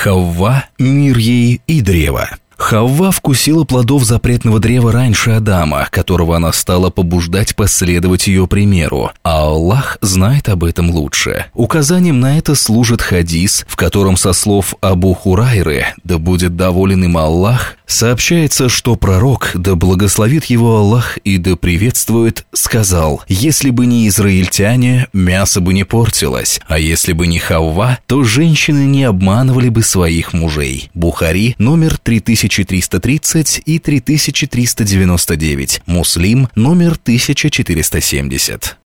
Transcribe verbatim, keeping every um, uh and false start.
Хавва, мир ей и древо. Хавва вкусила плодов запретного древа раньше Адама, которого она стала побуждать последовать ее примеру, а Аллах знает об этом лучше. Указанием на это служит хадис, в котором со слов Абу Хурайры, да будет доволен им Аллах, сообщается, что пророк, да благословит его Аллах и да приветствует, сказал: «Если бы не израильтяне, мясо бы не портилось, а если бы не Хавва, то женщины не обманывали бы своих мужей». Бухари, номер три тысячи триста тридцать и три тысячи триста девяносто девять. Муслим, номер тысяча четыреста семьдесят.